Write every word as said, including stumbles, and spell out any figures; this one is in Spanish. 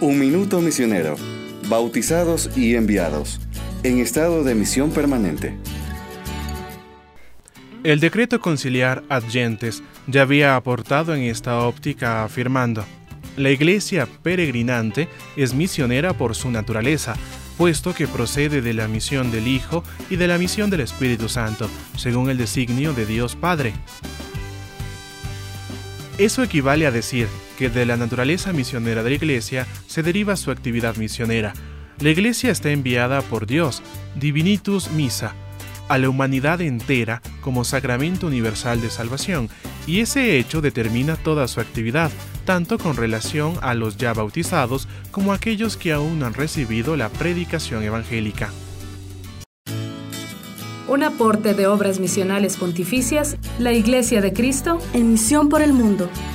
Un minuto misionero, bautizados y enviados, en estado de misión permanente. El decreto conciliar Ad Gentes ya había aportado en esta óptica afirmando: la Iglesia peregrinante es misionera por su naturaleza, puesto que procede de la misión del Hijo y de la misión del Espíritu Santo, según el designio de Dios Padre. Eso equivale a decir que de la naturaleza misionera de la Iglesia se deriva su actividad misionera. La Iglesia está enviada por Dios, Divinitus Missa, a la humanidad entera como sacramento universal de salvación, y ese hecho determina toda su actividad, tanto con relación a los ya bautizados como a aquellos que aún no han recibido la predicación evangélica. Un aporte de Obras Misionales Pontificias, la Iglesia de Cristo en misión por el mundo.